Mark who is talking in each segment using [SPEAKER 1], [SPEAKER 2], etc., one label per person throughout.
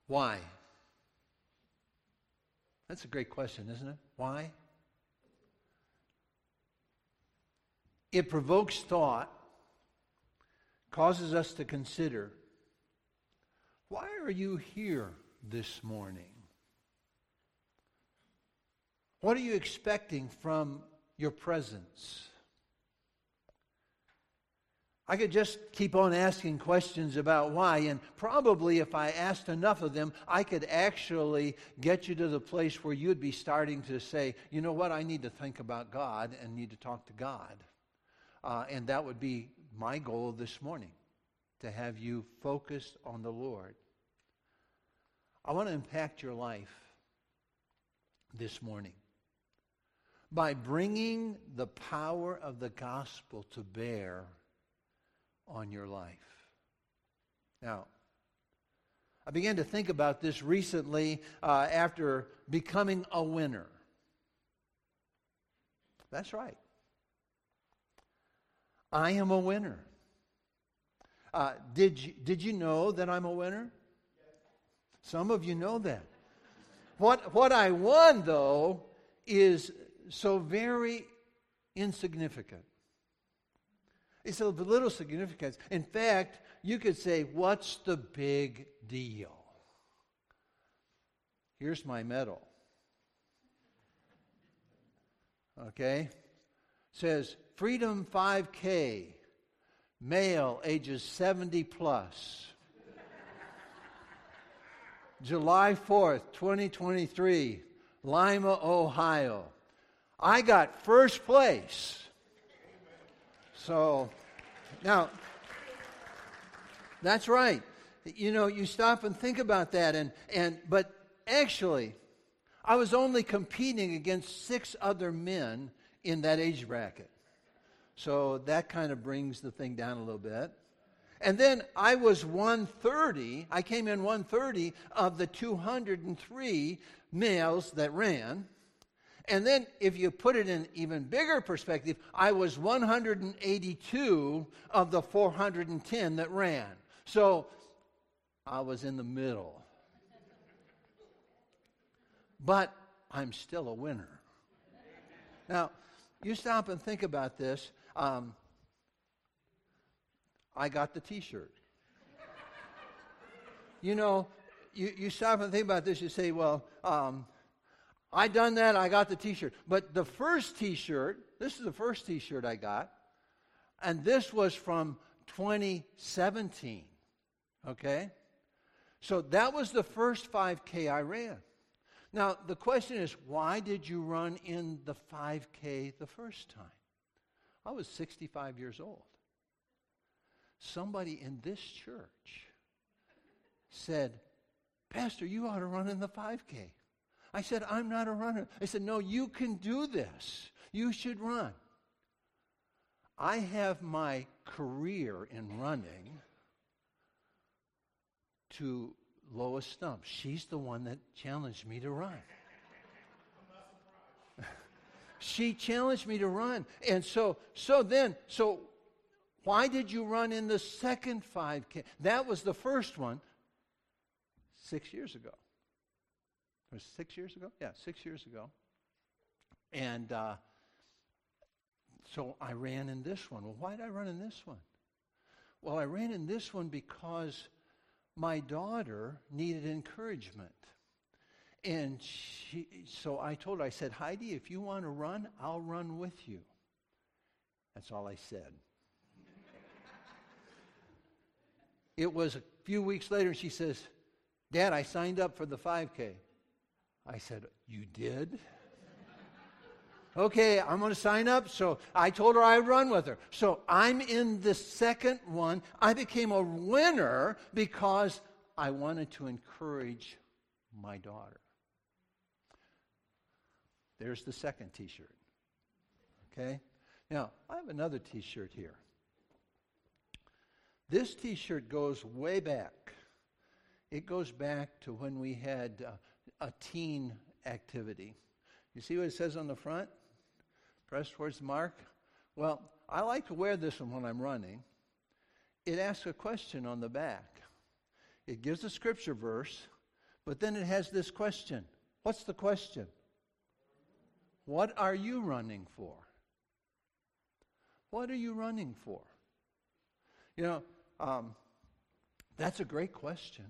[SPEAKER 1] Why? That's a great question, isn't it? Why? It provokes thought, causes us to consider, why are you here this morning? What are you expecting from your presence? I could just keep on asking questions about why, and probably if I asked enough of them, I could actually get you to the place where you'd be starting to say, you know what, I need to think about God and need to talk to God. And that would be my goal this morning, to have you focused on the Lord. I want to impact your life this morning by bringing the power of the gospel to bear on your life. Now, I began to think about this recently after becoming a winner. That's right. I am a winner. Did you know that I'm a winner? Some of you know that. What I won, though, is so very insignificant. It's of little significance. In fact, you could say, what's the big deal? Here's my medal. Okay? It says, Freedom 5K, male ages 70 plus. July 4th, 2023, Lima, Ohio. I got first place. So, now, that's right. You know, you stop and think about that, but actually, I was only competing against 6 other men in that age bracket. So that kind of brings the thing down a little bit. And then I was 130, I came in 130 of the 203 males that ran. And then if you put it in even bigger perspective, I was 182 of the 410 that ran. So I was in the middle. But I'm still a winner. Now, you stop and think about this. I got the T-shirt. You know, you stop and think about this. You say, well, I done that. I got the T-shirt. But the first T-shirt, this is the first T-shirt I got, and this was from 2017. Okay? So that was the first 5K I ran. Now, the question is, why did you run in the 5K the first time? I was 65 years old. Somebody in this church said, Pastor, you ought to run in the 5K. I said, I'm not a runner. I said, no, you can do this. You should run. I have my career in running to Lois Stump. She's the one that challenged me to run. She challenged me to run. And so why did you run in the second 5K? That was the first one 6 years ago. It was 6 years ago? Yeah, 6 years ago. And so I ran in this one. Well, why did I run in this one? Well, I ran in this one because my daughter needed encouragement. And so I told her, I said, Heidi, if you want to run, I'll run with you. That's all I said. It was a few weeks later, and she says, Dad, I signed up for the 5K. I said, you did? Okay, I'm going to sign up. So I told her I'd run with her. So I'm in the second one. I became a winner because I wanted to encourage my daughter. There's the second T-shirt. Okay? Now, I have another T-shirt here. This T-shirt goes way back. It goes back to when we had a teen activity. You see what it says on the front? Press towards the mark. Well, I like to wear this one when I'm running. It asks a question on the back. It gives a scripture verse, But then it has this question. What's the question? What are you running for? What are you running for? You know, that's a great question.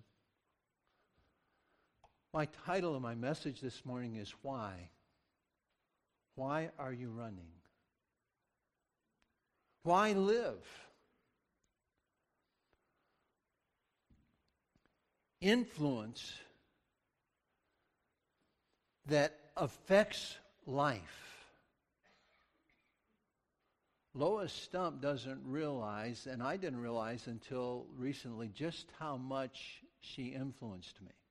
[SPEAKER 1] My title of my message this morning is Why? Why are you running? Why live? Influence that affects life. Lois Stump doesn't realize, and I didn't realize until recently, just how much she influenced me.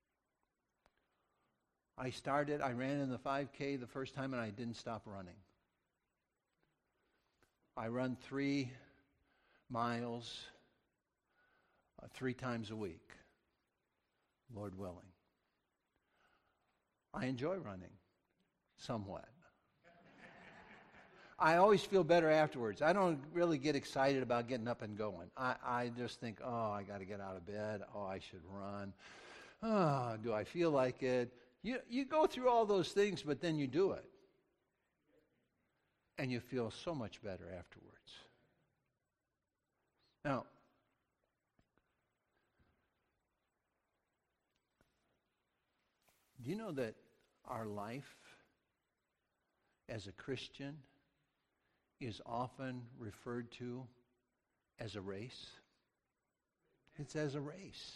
[SPEAKER 1] I ran in the 5K the first time, and I didn't stop running. I run 3 miles 3 times a week, Lord willing. I enjoy running somewhat. I always feel better afterwards. I don't really get excited about getting up and going. I just think, oh, I got to get out of bed. Oh, I should run. Oh, do I feel like it? You go through all those things, but then you do it. And you feel so much better afterwards. Now, do you know that our life as a Christian is often referred to as a race? It's as a race.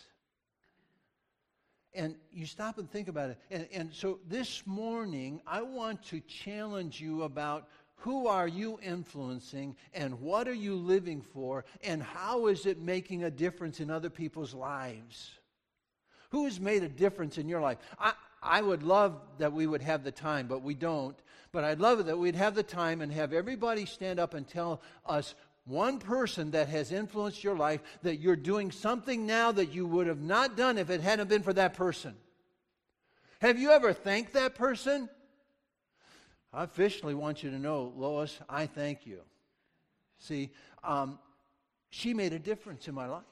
[SPEAKER 1] And you stop and think about it. And so this morning, I want to challenge you about who are you influencing and what are you living for and how is it making a difference in other people's lives? Who has made a difference in your life? I would love that we would have the time, but we don't. But I'd love it that we'd have the time and have everybody stand up and tell us one person that has influenced your life, that you're doing something now that you would have not done if it hadn't been for that person. Have you ever thanked that person? I officially want you to know, Lois, I thank you. See, she made a difference in my life.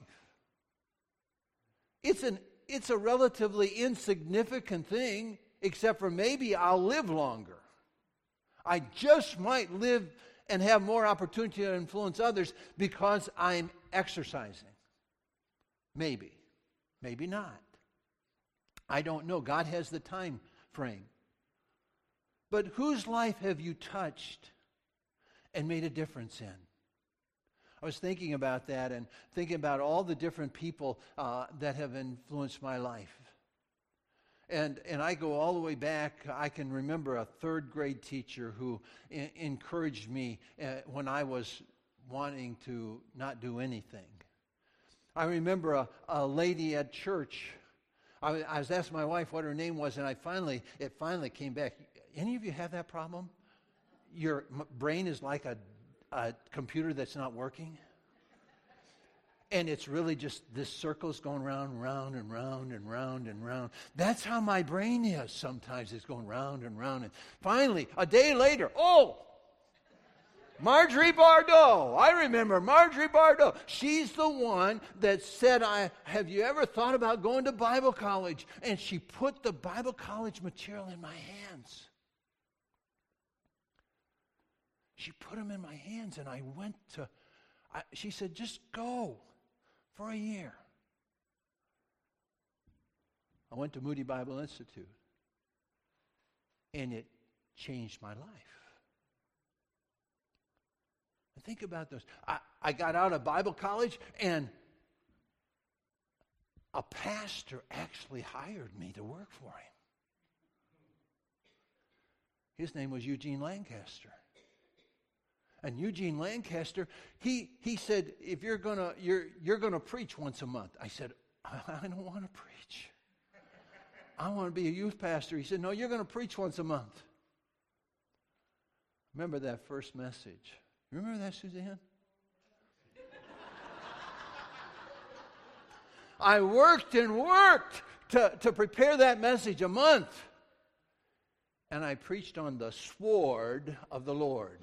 [SPEAKER 1] It's a relatively insignificant thing, except for maybe I'll live longer. I just might live and have more opportunity to influence others because I'm exercising. Maybe. Maybe not. I don't know. God has the time frame. But whose life have you touched and made a difference in? I was thinking about that and thinking about all the different people that have influenced my life. And I go all the way back. I can remember a 3rd grade teacher who encouraged me when I was wanting to not do anything. I remember a lady at church. I was asking my wife what her name was, and it finally came back. Any of you have that problem? Your brain is like a computer that's not working? And it's really just this circle's going round and round and round and round and round. That's how my brain is sometimes. It's going round and round. And finally, a day later, Marjorie Bardot. I remember Marjorie Bardot. She's the one that said, have you ever thought about going to Bible college? And she put the Bible college material in my hands. She put them in my hands, and I went to, she said, just go for a year. I went to Moody Bible Institute, and it changed my life. And think about this. I got out of Bible college, and a pastor actually hired me to work for him. His name was Eugene Lancaster. And Eugene Lancaster, he said, if you're gonna preach once a month. I said, I don't want to preach. I want to be a youth pastor. He said, no, you're going to preach once a month. Remember that first message. Remember that, Suzanne? I worked and worked to prepare that message a month. And I preached on the sword of the Lord.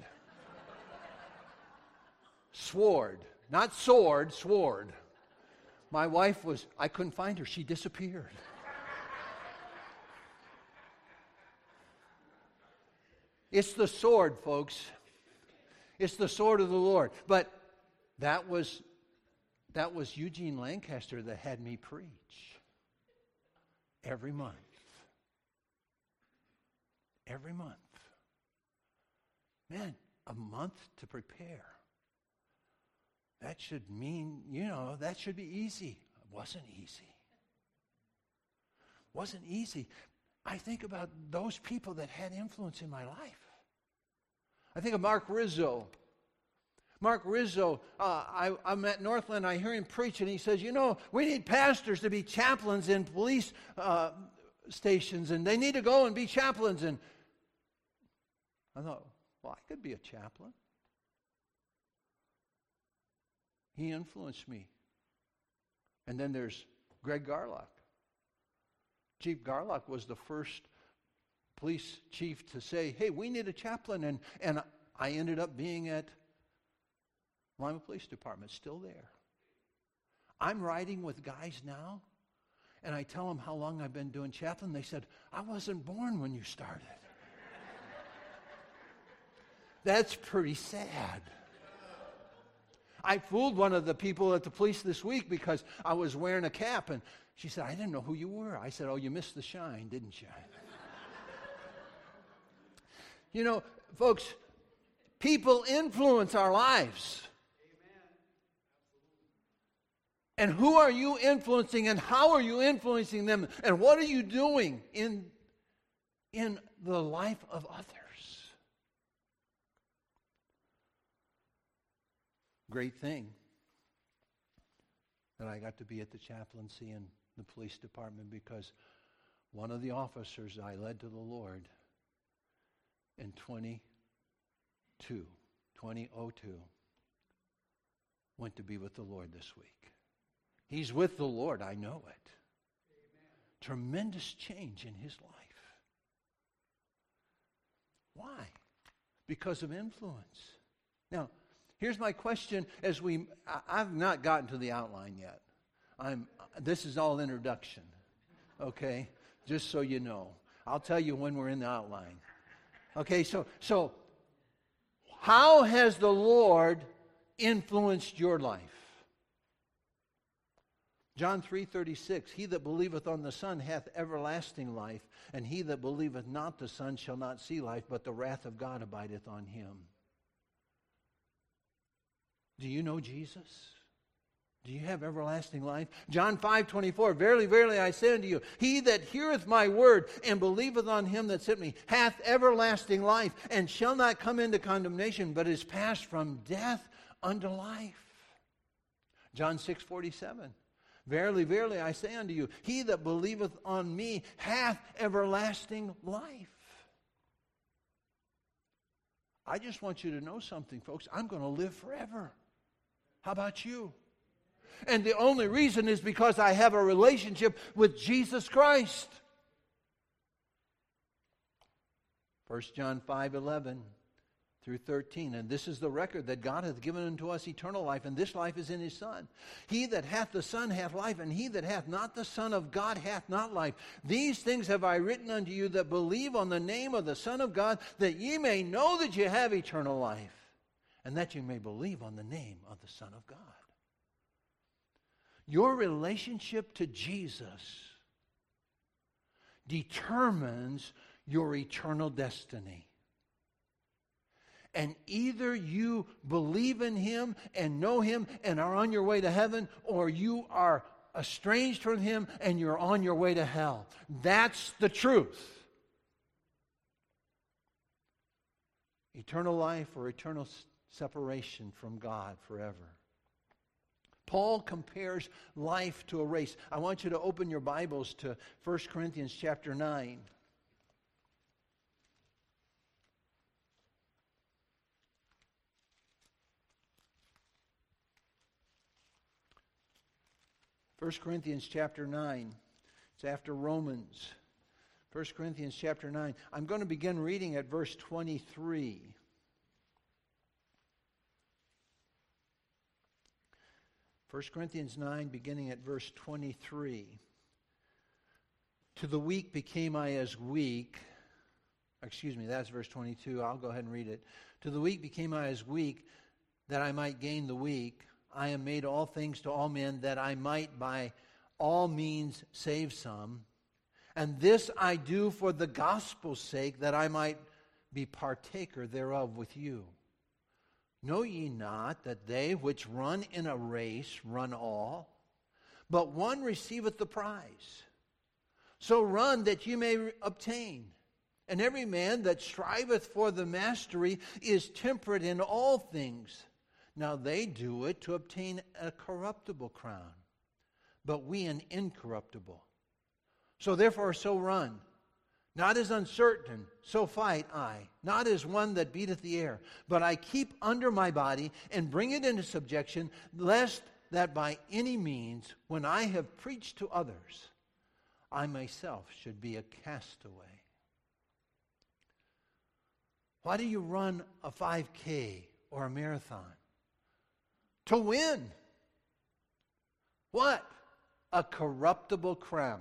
[SPEAKER 1] Sword. Not sword, sword. My wife I couldn't find her. She disappeared. It's the sword, folks. It's the sword of the Lord. But that was Eugene Lancaster that had me preach every month. Every month. Man, a month to prepare. That should mean, that should be easy. It wasn't easy. It wasn't easy. I think about those people that had influence in my life. I think of Mark Rizzo. Mark Rizzo, I'm at Northland, I hear him preach, and he says, we need pastors to be chaplains in police stations, and they need to go and be chaplains. And I thought, well, I could be a chaplain. He influenced me. And then there's Greg Garlock. Chief Garlock was the first police chief to say, hey, we need a chaplain. And I ended up being at Lima Police Department, still there. I'm riding with guys now, and I tell them how long I've been doing chaplain. They said, I wasn't born when you started. That's pretty sad. I fooled one of the people at the police this week because I was wearing a cap, and she said, I didn't know who you were. I said, oh, you missed the shine, didn't you? Folks, people influence our lives. And who are you influencing, and how are you influencing them, and what are you doing in the life of others? Great thing that I got to be at the chaplaincy in the police department, because one of the officers I led to the Lord in 2002 went to be with the Lord this week. He's with the Lord, I know it. Amen. Tremendous change in his life. Why? Because of influence. Now, here's my question I've not gotten to the outline yet. This is all introduction, okay? Just so you know. I'll tell you when we're in the outline. Okay, so how has the Lord influenced your life? John 3:36, he that believeth on the Son hath everlasting life, and he that believeth not the Son shall not see life, but the wrath of God abideth on him. Do you know Jesus? Do you have everlasting life? John 5:24, verily, verily, I say unto you, he that heareth my word and believeth on him that sent me hath everlasting life, and shall not come into condemnation, but is passed from death unto life. John 6:47, verily, verily, I say unto you, he that believeth on me hath everlasting life. I just want you to know something, folks. I'm going to live forever. How about you? And the only reason is because I have a relationship with Jesus Christ. 1 John 5:11 through 13. And this is the record that God hath given unto us eternal life, and this life is in his Son. He that hath the Son hath life, and he that hath not the Son of God hath not life. These things have I written unto you that believe on the name of the Son of God, that ye may know that ye have eternal life, and that you may believe on the name of the Son of God. Your relationship to Jesus determines your eternal destiny. And either you believe in him and know him and are on your way to heaven, or you are estranged from him and you're on your way to hell. That's the truth. Eternal life or eternal separation from God forever. Paul compares life to a race. I want you to open your Bibles to 1 Corinthians chapter 9. First Corinthians chapter 9. It's after Romans. 1 Corinthians chapter 9. I'm going to begin reading at verse 23. 1 Corinthians 9, beginning at verse 23. To the weak became I as weak. Excuse me, that's verse 22. I'll go ahead and read it. To the weak became I as weak, that I might gain the weak. I am made all things to all men, that I might by all means save some. And this I do for the gospel's sake, that I might be partaker thereof with you. Know ye not that they which run in a race run all, but one receiveth the prize? So run that you may obtain. And every man that striveth for the mastery is temperate in all things. Now they do it to obtain a corruptible crown, but we an incorruptible. So therefore so run. Not as uncertain, so fight I. Not as one that beateth the air, but I keep under my body and bring it into subjection, lest that by any means, when I have preached to others, I myself should be a castaway. Why do you run a 5K or a marathon? To win. What? A corruptible crown.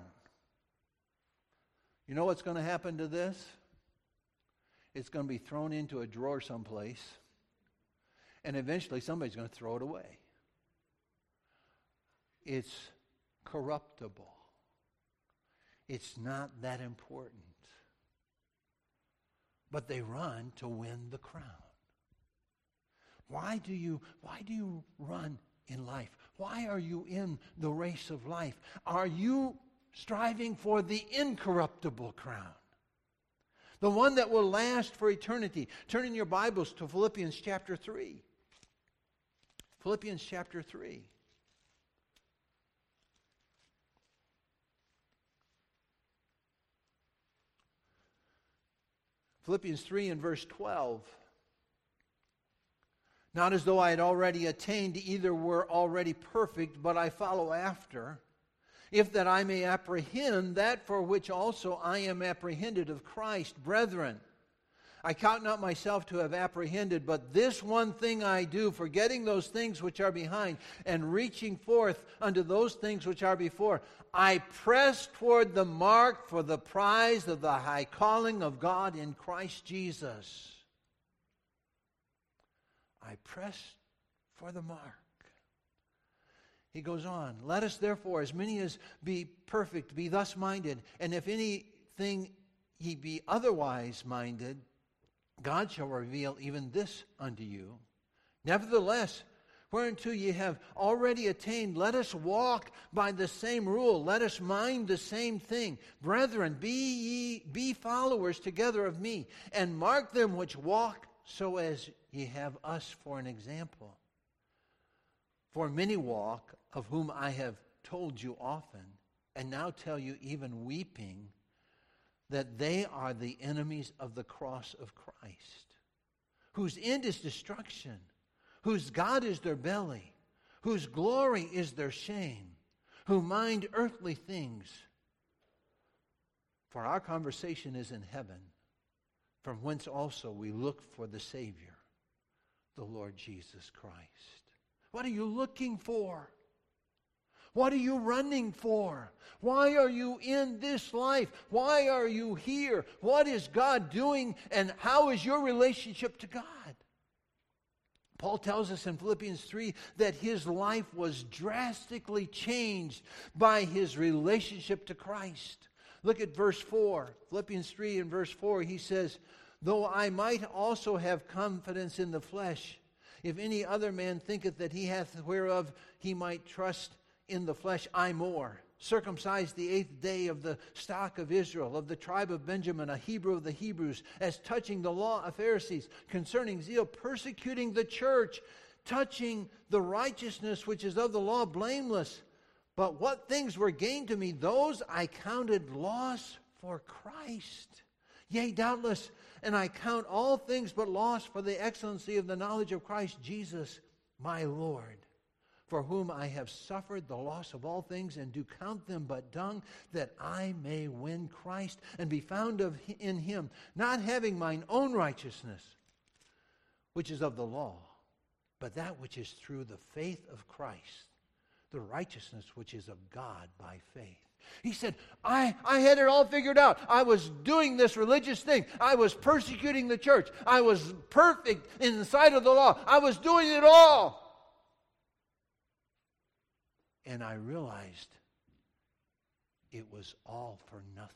[SPEAKER 1] You know what's going to happen to this? It's going to be thrown into a drawer someplace, and eventually somebody's going to throw it away. It's corruptible. It's not that important. But they run to win the crown. Why do you run in life? Why are you in the race of life? Are you striving for the incorruptible crown? The one that will last for eternity. Turn in your Bibles to Philippians chapter 3. Philippians chapter 3. Philippians 3 and verse 12. Not as though I had already attained, either were already perfect, but I follow after, if that I may apprehend that for which also I am apprehended of Christ. Brethren, I count not myself to have apprehended, but this one thing I do, forgetting those things which are behind, and reaching forth unto those things which are before, I press toward the mark for the prize of the high calling of God in Christ Jesus. I press for the mark. He goes on, let us therefore, as many as be perfect, be thus minded, and if anything ye be otherwise minded, God shall reveal even this unto you. Nevertheless, whereunto ye have already attained, let us walk by the same rule. Let us mind the same thing. Brethren, be followers together of me, and mark them which walk so as ye have us for an example. For many walk, of whom I have told you often, and now tell you even weeping, that they are the enemies of the cross of Christ, whose end is destruction, whose God is their belly, whose glory is their shame, who mind earthly things. For our conversation is in heaven, from whence also we look for the Savior, the Lord Jesus Christ. What are you looking for? What are you running for? Why are you in this life? Why are you here? What is God doing, and how is your relationship to God? Paul tells us in Philippians 3 that his life was drastically changed by his relationship to Christ. Look at verse 4. Philippians 3 and verse 4, he says, though I might also have confidence in the flesh, if any other man thinketh that he hath whereof he might trust in the flesh, I more. Circumcised the 8th day, of the stock of Israel, of the tribe of Benjamin, a Hebrew of the Hebrews, as touching the law of Pharisees, concerning zeal, persecuting the church, touching the righteousness which is of the law, blameless. But what things were gained to me, those I counted loss for Christ. Yea, doubtless, and I count all things but loss for the excellency of the knowledge of Christ Jesus, my Lord, for whom I have suffered the loss of all things, and do count them but dung, that I may win Christ, and be found in him, not having mine own righteousness, which is of the law, but that which is through the faith of Christ, the righteousness which is of God by faith. He said, I had it all figured out. I was doing this religious thing. I was persecuting the church. I was perfect in the sight of the law. I was doing it all. And I realized it was all for nothing.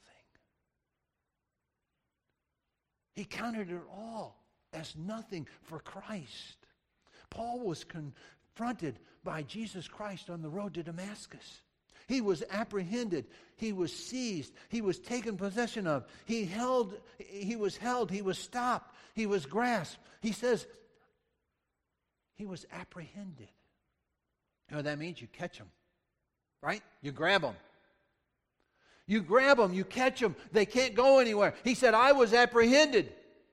[SPEAKER 1] He counted it all as nothing for Christ. Paul was confronted by Jesus Christ on the road to Damascus. He was apprehended. He was seized. He was taken possession of. He was held. He was stopped. He was grasped. He says he was apprehended. You know what that means? You catch them, right? You grab them. You grab them. You catch them. They can't go anywhere. He said, I was apprehended.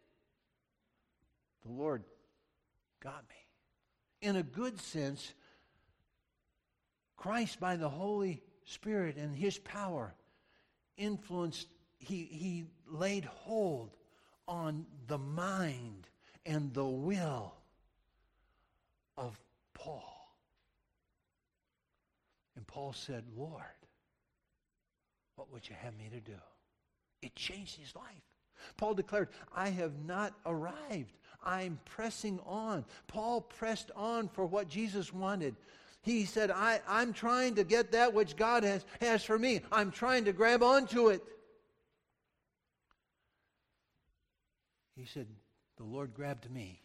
[SPEAKER 1] The Lord got me. In a good sense, Christ, by the Holy Spirit and His power, influenced, He laid hold on the mind and the will of Paul. And Paul said, Lord, what would you have me to do? It changed his life. Paul declared, I have not arrived. I'm pressing on. Paul pressed on for what Jesus wanted. He said, I'm trying to get that which God has for me. I'm trying to grab onto it. He said, the Lord grabbed me.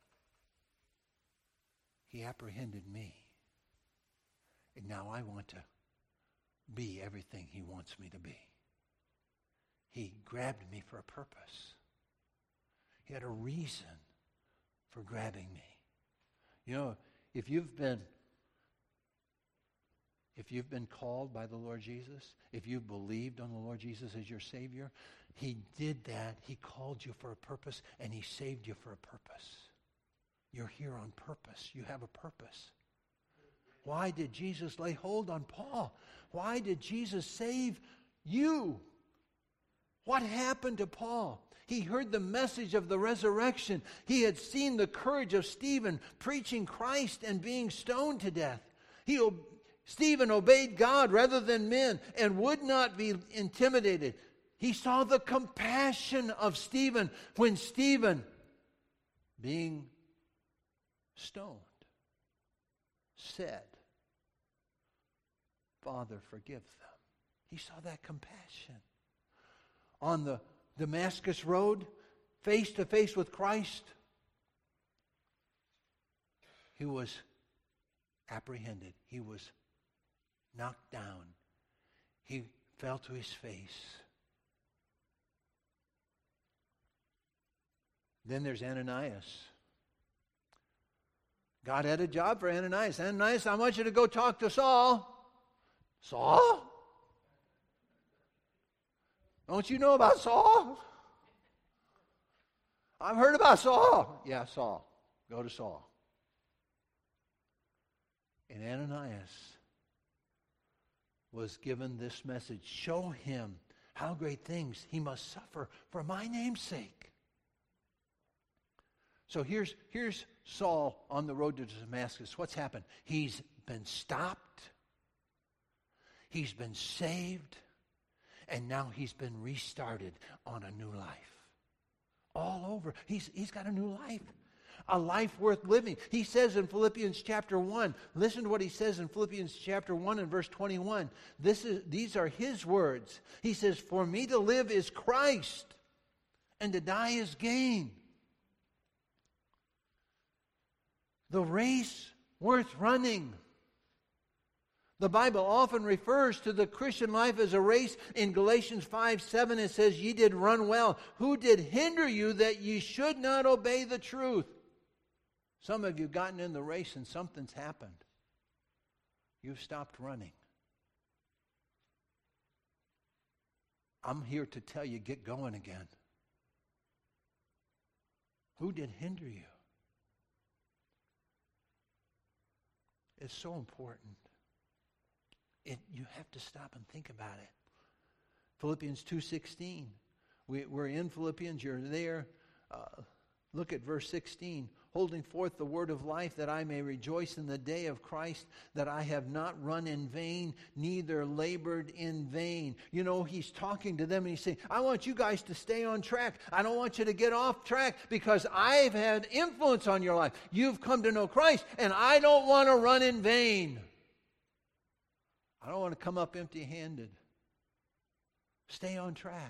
[SPEAKER 1] He apprehended me. And now I want to be everything He wants me to be. He grabbed me for a purpose. He had a reason for grabbing me. You know, if you've been called by the Lord Jesus, if you've believed on the Lord Jesus as your Savior, He did that. He called you for a purpose, and He saved you for a purpose. You're here on purpose. You have a purpose. Why did Jesus lay hold on Paul? Why did Jesus save you? What happened to Paul? He heard the message of the resurrection. He had seen the courage of Stephen preaching Christ and being stoned to death. Stephen obeyed God rather than men and would not be intimidated. He saw the compassion of Stephen when Stephen, being stoned, said, Father, forgive them. He saw that compassion. On the Damascus road, face to face with Christ, he was apprehended. He was knocked down. He fell to his face. Then there's Ananias. God had a job for Ananias. Ananias, I want you to go talk to Saul. Saul? Don't you know about Saul? I've heard about Saul. Yeah, Saul. Go to Saul. And Ananias was given this message. Show him how great things he must suffer for my name's sake. So here's Saul on the road to Damascus. What's happened? He's been stopped. He's been saved. And now he's been restarted on a new life. All over. He's got a new life. A life worth living. He says in Philippians chapter 1, listen to what he says in Philippians chapter 1 and verse 21. These are his words. He says, for me to live is Christ, and to die is gain. The race worth running. The Bible often refers to the Christian life as a race. In Galatians 5:7 it says, ye did run well. Who did hinder you that ye should not obey the truth? Some of you have gotten in the race and something's happened. You've stopped running. I'm here to tell you, get going again. Who did hinder you? It's so important. You have to stop and think about it. Philippians 2:16. We're in Philippians. You're there. Look at verse 16. holding forth the word of life, that I may rejoice in the day of Christ, that I have not run in vain, neither labored in vain. You know, he's talking to them and he's saying, I want you guys to stay on track. I don't want you to get off track because I've had influence on your life. You've come to know Christ, and I don't want to run in vain. I don't want to come up empty-handed. Stay on track,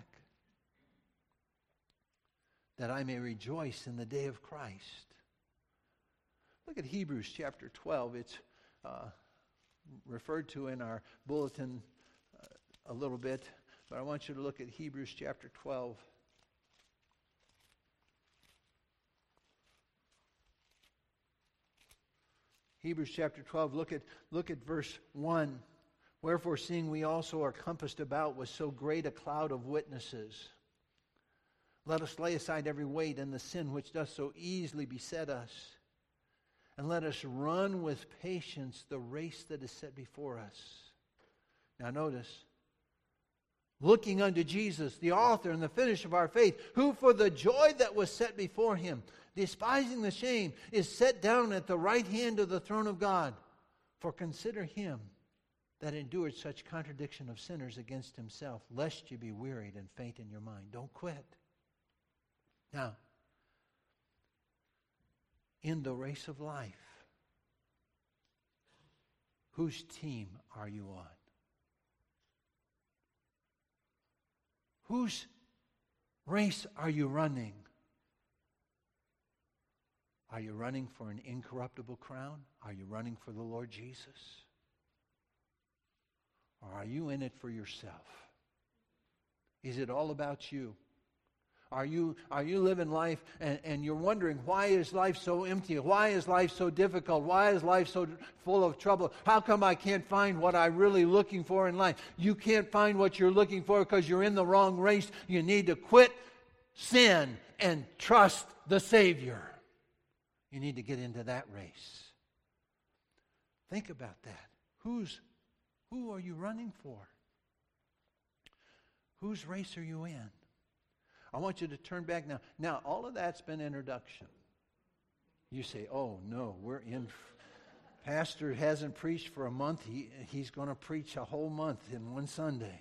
[SPEAKER 1] that I may rejoice in the day of Christ. Look at Hebrews chapter 12. It's referred to in our bulletin a little bit, but I want you to look at Hebrews chapter 12. Hebrews chapter 12, look at verse 1. Wherefore, seeing we also are compassed about with so great a cloud of witnesses, let us lay aside every weight and the sin which doth so easily beset us, and let us run with patience the race that is set before us. Now notice, looking unto Jesus, the author and the finisher of our faith, who for the joy that was set before him, despising the shame, is set down at the right hand of the throne of God. For consider him that endured such contradiction of sinners against himself, lest you be wearied and faint in your mind. Don't quit. Now, in the race of life, whose team are you on? Whose race are you running? Are you running for an incorruptible crown? Are you running for the Lord Jesus? Or are you in it for yourself? Is it all about you? Are you living life and you're wondering, why is life so empty? Why is life so difficult? Why is life so full of trouble? How come I can't find what I'm really looking for in life? You can't find what you're looking for because you're in the wrong race. You need to quit sin and trust the Savior. You need to get into that race. Think about that. Who are you running for? Whose race are you in? I want you to turn back now. Now, all of that's been introduction. You say, oh, no, we're in. Pastor hasn't preached for a month. He's going to preach a whole month in one Sunday.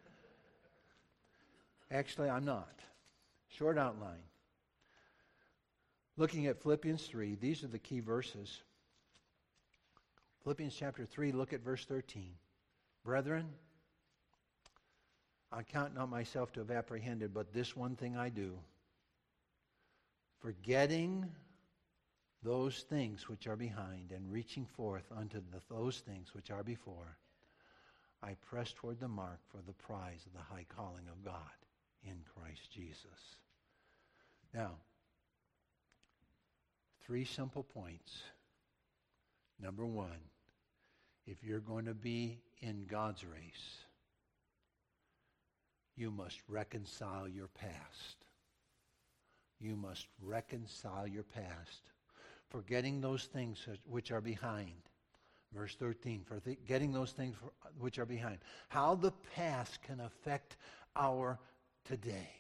[SPEAKER 1] Actually, I'm not. Short outline. Looking at Philippians 3, these are the key verses. Philippians chapter 3, look at verse 13. Brethren, I count not myself to have apprehended, but this one thing I do, forgetting those things which are behind and reaching forth unto those things which are before, I press toward the mark for the prize of the high calling of God in Christ Jesus. Now, 3 simple points. Number 1, if you're going to be in God's race, you must reconcile your past. You must reconcile your past. Forgetting those things which are behind. Verse 13, forgetting those things which are behind. How the past can affect our today.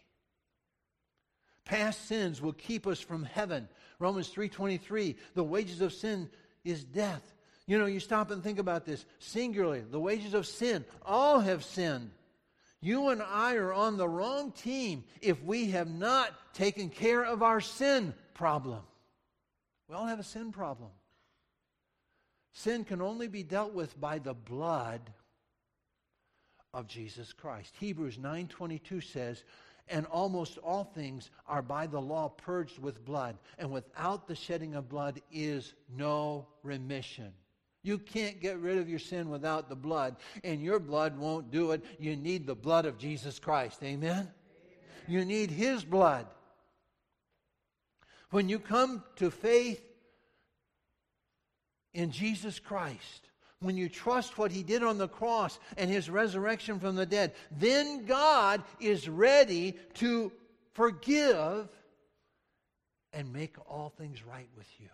[SPEAKER 1] Past sins will keep us from heaven. Romans 3:23, the wages of sin is death. You know, you stop and think about this. Singularly, the wages of sin, all have sinned. You and I are on the wrong team if we have not taken care of our sin problem. We all have a sin problem. Sin can only be dealt with by the blood of Jesus Christ. Hebrews 9:22 says, and almost all things are by the law purged with blood, and without the shedding of blood is no remission. You can't get rid of your sin without the blood, and your blood won't do it. You need the blood of Jesus Christ. Amen? Amen. You need His blood. When you come to faith in Jesus Christ, when you trust what He did on the cross and His resurrection from the dead, then God is ready to forgive and make all things right with you.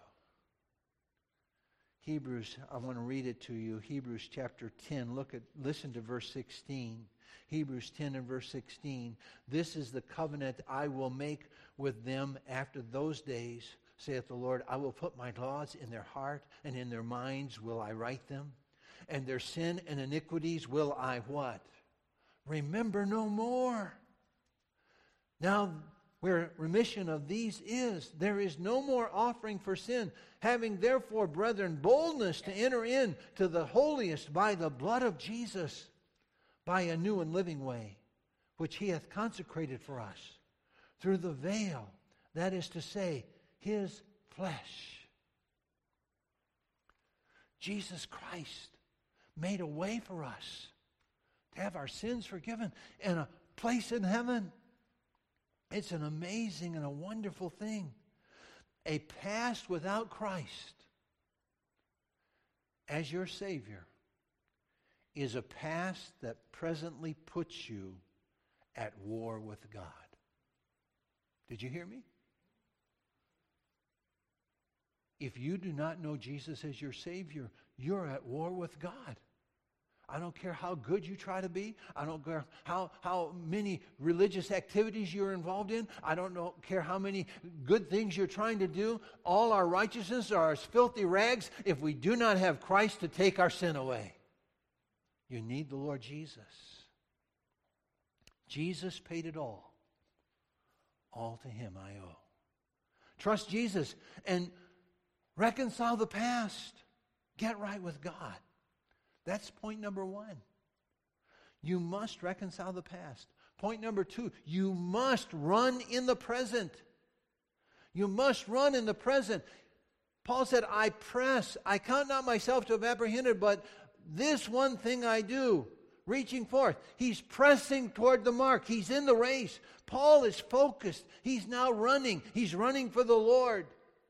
[SPEAKER 1] Hebrews, I want to read it to you. Hebrews chapter 10. Listen to verse 16. Hebrews 10 and verse 16. This is the covenant I will make with them after those days, saith the Lord, I will put my laws in their heart, and in their minds will I write them. And their sin and iniquities will I what? Remember no more. Now, where remission of these is, there is no more offering for sin. Having therefore, brethren, boldness to enter in to the holiest by the blood of Jesus, by a new and living way, which he hath consecrated for us, through the veil, that is to say, his flesh. Jesus Christ made a way for us to have our sins forgiven and a place in heaven. It's an amazing and a wonderful thing. A past without Christ as your Savior is a past that presently puts you at war with God. Did you hear me? If you do not know Jesus as your Savior, you're at war with God. I don't care how good you try to be. I don't care how many religious activities you're involved in. I don't care how many good things you're trying to do. All our righteousness are as filthy rags if we do not have Christ to take our sin away. You need the Lord Jesus. Jesus paid it all. All to him I owe. Trust Jesus and reconcile the past. Get right with God. That's point number one. You must reconcile the past. Point number two, you must run in the present. You must run in the present. Paul said, I press. I count not myself to have apprehended, but this one thing I do, reaching forth. He's pressing toward the mark. He's in the race. Paul is focused. He's now running. He's running for the Lord.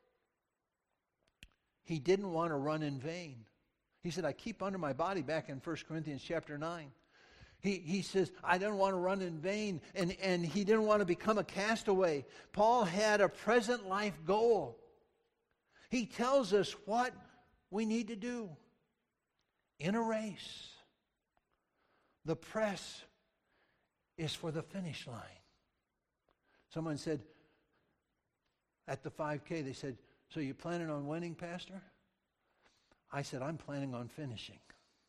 [SPEAKER 1] He didn't want to run in vain. He said, I keep under my body, back in 1 Corinthians chapter 9. He says, I don't want to run in vain. And he didn't want to become a castaway. Paul had a present life goal. He tells us what we need to do in a race. The press is for the finish line. Someone said at the 5K, they said, so you planning on winning, Pastor? I said, I'm planning on finishing.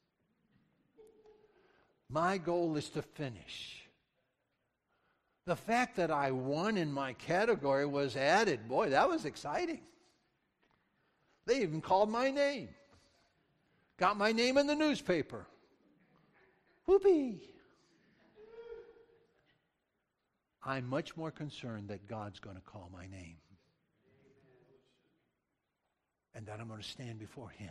[SPEAKER 1] My goal is to finish. The fact that I won in my category was added. Boy, that was exciting. They even called my name. Got my name in the newspaper. Whoopee. I'm much more concerned that God's going to call my name. And that I'm going to stand before him.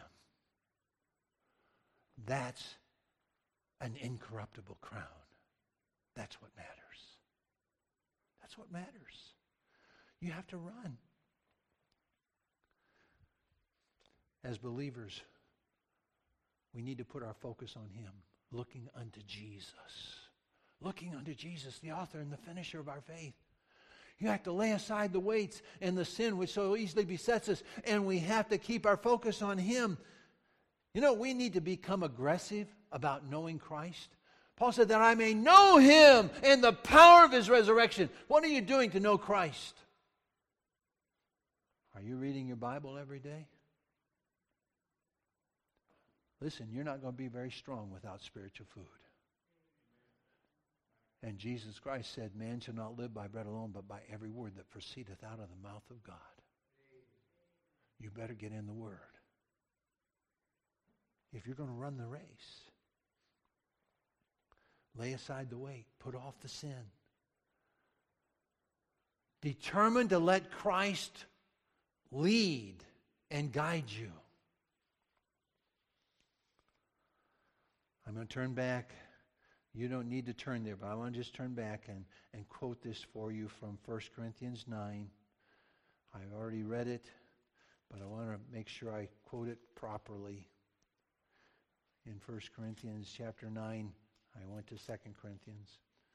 [SPEAKER 1] That's an incorruptible crown. That's what matters. That's what matters. You have to run. As believers, we need to put our focus on him, looking unto Jesus. Looking unto Jesus, the author and the finisher of our faith. You have to lay aside the weights and the sin which so easily besets us, and we have to keep our focus on him. You know, we need to become aggressive about knowing Christ. Paul said that I may know him and the power of his resurrection. What are you doing to know Christ? Are you reading your Bible every day? Listen, you're not going to be very strong without spiritual food. And Jesus Christ said, man shall not live by bread alone, but by every word that proceedeth out of the mouth of God. You better get in the Word. If you're going to run the race, lay aside the weight, put off the sin. Determined to let Christ lead and guide you. I'm going to turn back. You don't need to turn there, but I want to just turn back and quote this for you from 1 Corinthians 9. I already read it, but I want to make sure I quote it properly. In 1 Corinthians chapter 9, I went to 2 Corinthians.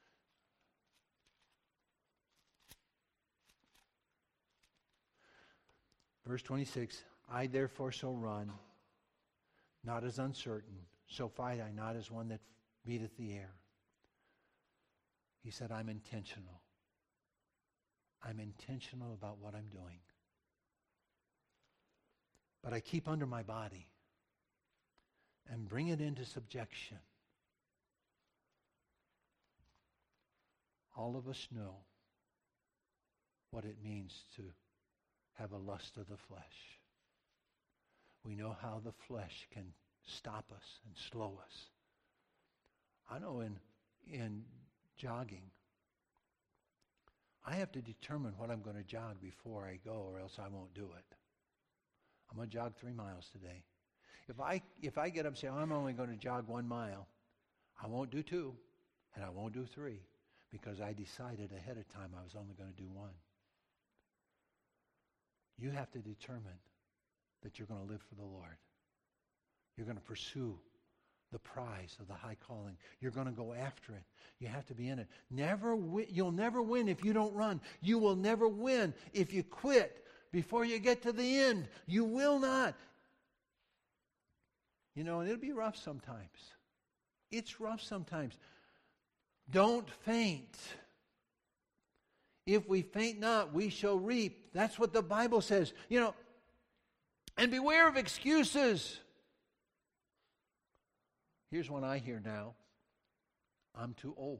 [SPEAKER 1] Verse 26, I therefore so run, not as uncertain, so fight I not as one that beateth the air. He said, I'm intentional. I'm intentional about what I'm doing. but I keep under my body and bring it into subjection. All of us know what it means to have a lust of the flesh. We know how the flesh can stop us and slow us. I know in jogging, I have to determine what I'm going to jog before I go, or else I won't do it. I'm going to jog 3 miles today. If I get up and say, I'm only going to jog 1 mile, I won't do 2, and I won't do 3, because I decided ahead of time I was only going to do 1. You have to determine that you're going to live for the Lord. You're going to pursue the prize of the high calling. You're going to go after it. You have to be in it. You'll never win if you don't run. You will never win if you quit before you get to the end. You will not. And it'll be rough sometimes. It's rough sometimes. Don't faint. If we faint not, we shall reap. That's what the Bible says. And beware of excuses. Here's one I hear now. I'm too old.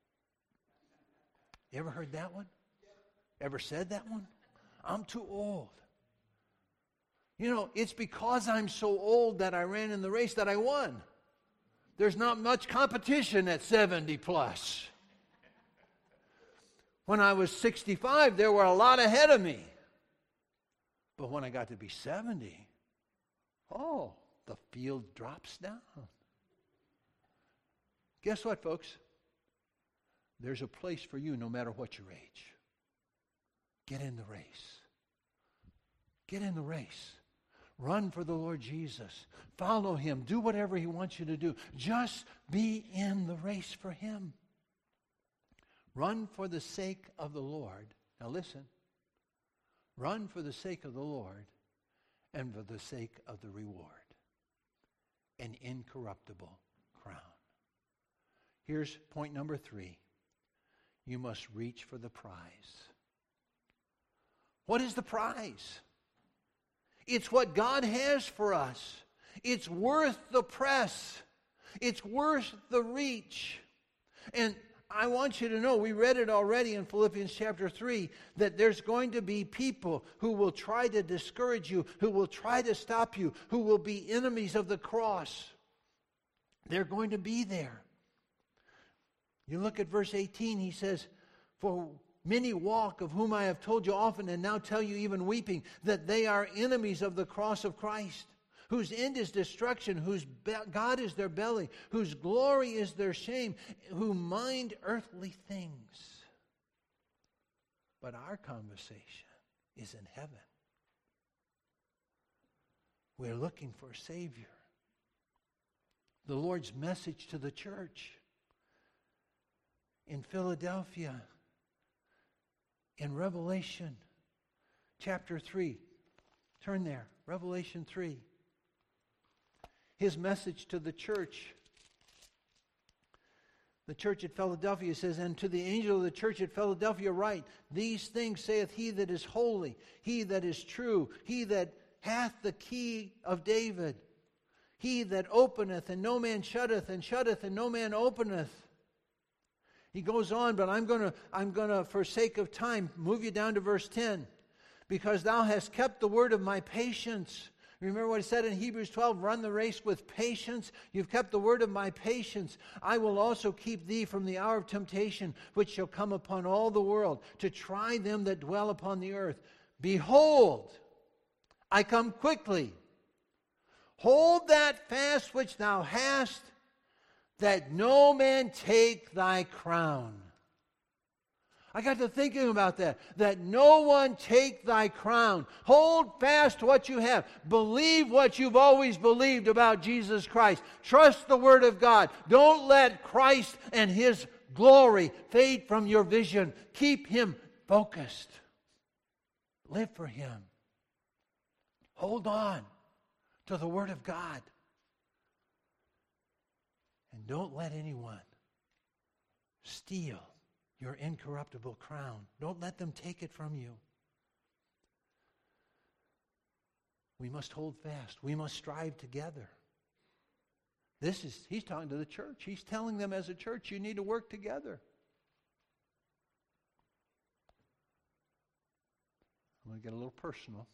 [SPEAKER 1] You ever heard that one? Ever said that one? I'm too old. It's because I'm so old that I ran in the race that I won. There's not much competition at 70 plus. When I was 65, there were a lot ahead of me. But when I got to be 70, the field drops down. Guess what, folks? There's a place for you no matter what your age. Get in the race. Get in the race. Run for the Lord Jesus. Follow Him. Do whatever He wants you to do. Just be in the race for Him. Run for the sake of the Lord. Now listen. Run for the sake of the Lord and for the sake of the reward. An incorruptible crown. Here's point number 3. You must reach for the prize. What is the prize? It's what God has for us. It's worth the press. It's worth the reach. And I want you to know, we read it already in Philippians chapter 3, that there's going to be people who will try to discourage you, who will try to stop you, who will be enemies of the cross. They're going to be there. You look at verse 18, he says, for many walk, of whom I have told you often, and now tell you even weeping, that they are enemies of the cross of Christ, whose end is destruction, whose God is their belly, whose glory is their shame, who mind earthly things. But our conversation is in heaven. We're looking for a Savior. The Lord's message to the church in Philadelphia, in Revelation chapter 3. Turn there, Revelation 3. His message to the church at Philadelphia says, and to the angel of the church at Philadelphia write, these things saith he that is holy, he that is true, he that hath the key of David, he that openeth and no man shutteth, and shutteth and no man openeth. He goes on, but I'm going to, for sake of time, move you down to verse 10. Because thou hast kept the word of my patience. Remember what he said in Hebrews 12, run the race with patience. You've kept the word of my patience. I will also keep thee from the hour of temptation, which shall come upon all the world, to try them that dwell upon the earth. Behold, I come quickly. Hold that fast which thou hast, that no man take thy crown. I got to thinking about that. That no one take thy crown. Hold fast what you have. Believe what you've always believed about Jesus Christ. Trust the Word of God. Don't let Christ and His glory fade from your vision. Keep Him focused. Live for Him. Hold on to the Word of God. And don't let anyone steal your incorruptible crown. Don't let them take it from you. We must hold fast. We must strive together. He's talking to the church. He's telling them as a church, you need to work together. I'm going to get a little personal.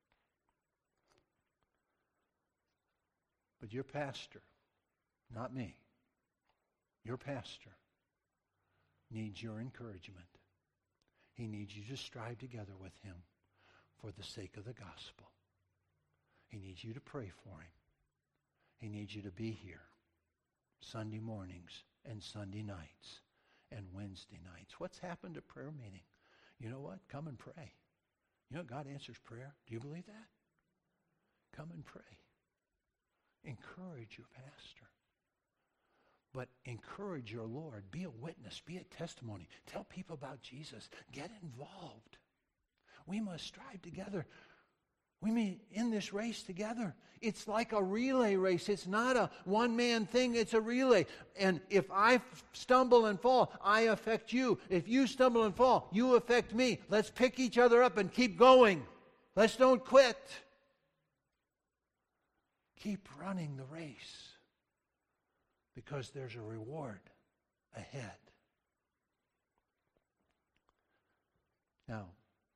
[SPEAKER 1] But your pastor, not me, your pastor needs your encouragement. He needs you to strive together with him for the sake of the gospel. He needs you to pray for him. He needs you to be here Sunday mornings and Sunday nights and Wednesday nights. What's happened at prayer meeting? You know what? Come and pray. You know God answers prayer. Do you believe that? Come and pray. Encourage your pastor. But encourage your Lord. Be a witness. Be a testimony. Tell people about Jesus. Get involved. We must strive together. We mean in this race together. It's like a relay race. It's not a one-man thing. It's a relay. And if I stumble and fall, I affect you. If you stumble and fall, you affect me. Let's pick each other up and keep going. Let's don't quit. Keep running the race because there's a reward ahead. Now,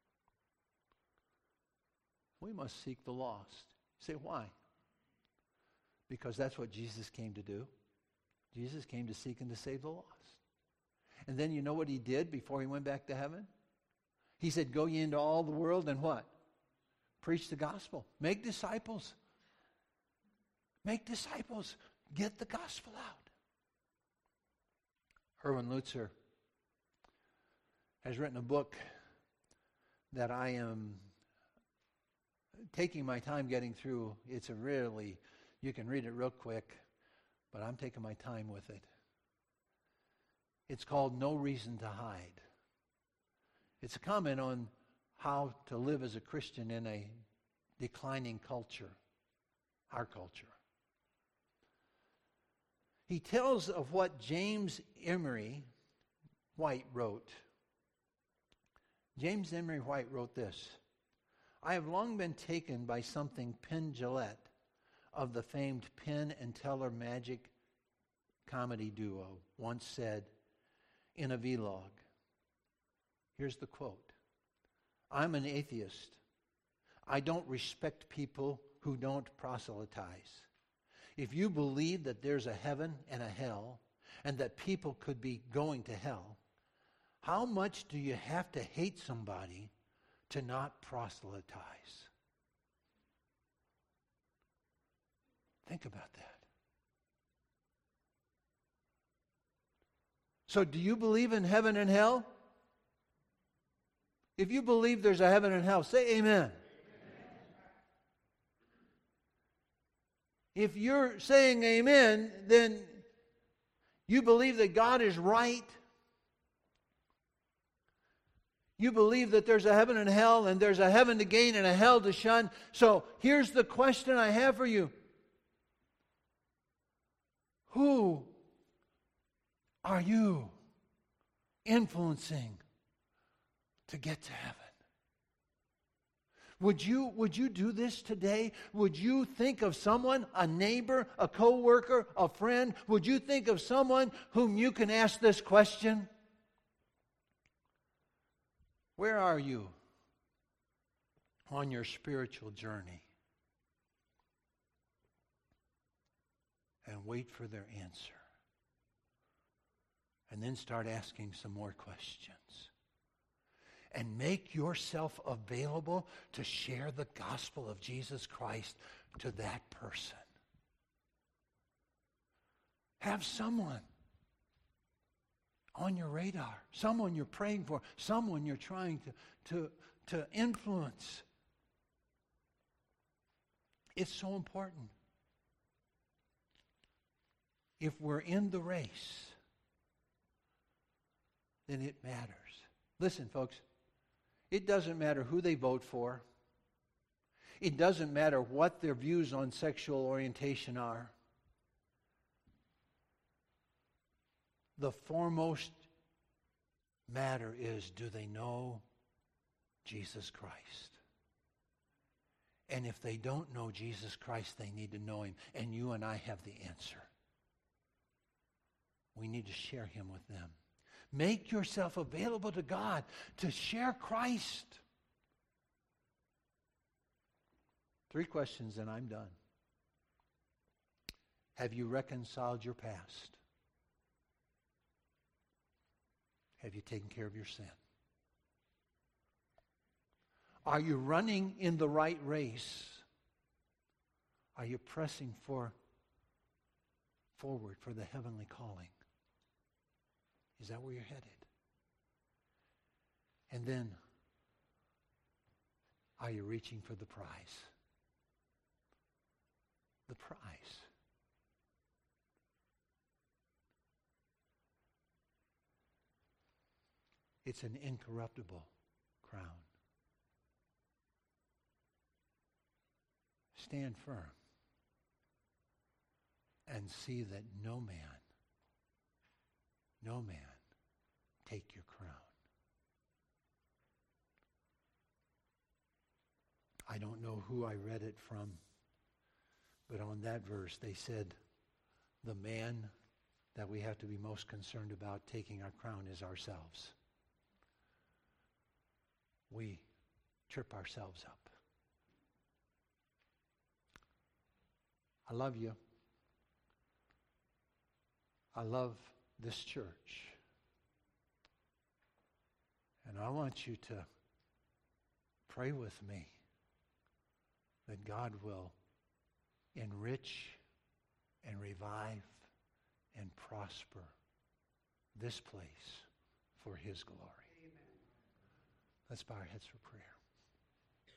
[SPEAKER 1] we must seek the lost. You say, why? Because that's what Jesus came to do. Jesus came to seek and to save the lost. And then you know what he did before he went back to heaven? He said, go ye into all the world and what? Preach the gospel. Make disciples. Make disciples. Get the gospel out. Erwin Lutzer has written a book that I am taking my time getting through. It's a really, you can read it real quick, but I'm taking my time with it. It's called No Reason to Hide. It's a comment on how to live as a Christian in a declining culture, our culture. He tells of what James Emery White wrote. James Emery White wrote this: I have long been taken by something Penn Jillette of the famed Penn and Teller magic comedy duo once said in a vlog. Here's the quote: I'm an atheist. I don't respect people who don't proselytize. If you believe that there's a heaven and a hell and that people could be going to hell, how much do you have to hate somebody to not proselytize? Think about that. So do you believe in heaven and hell? If you believe there's a heaven and hell, say amen. If you're saying amen, then you believe that God is right. You believe that there's a heaven and hell, and there's a heaven to gain and a hell to shun. So here's the question I have for you. Who are you influencing to get to heaven? Would you do this today? Would you think of someone, a neighbor, a co-worker, a friend? Would you think of someone whom you can ask this question? Where are you on your spiritual journey? And wait for their answer. And then start asking some more questions. And make yourself available to share the gospel of Jesus Christ to that person. Have someone on your radar, someone you're praying for, someone you're trying to influence. It's so important. If we're in the race, then it matters. Listen, folks, it doesn't matter who they vote for. It doesn't matter what their views on sexual orientation are. The foremost matter is, do they know Jesus Christ? And if they don't know Jesus Christ, they need to know him. And you and I have the answer. We need to share him with them. Make yourself available to God to share Christ. 3 questions and I'm done. Have you reconciled your past? Have you taken care of your sin? Are you running in the right race? Are you pressing forward for the heavenly calling? Is that where you're headed? And then, are you reaching for the prize? The prize. It's an incorruptible crown. Stand firm and see that no man take your crown. I don't know who I read it from, but on that verse they said the man that we have to be most concerned about taking our crown is ourselves. We trip ourselves up. I love you. I love this church. And I want you to pray with me that God will enrich and revive and prosper this place for his glory. Amen. Let's bow our heads for prayer.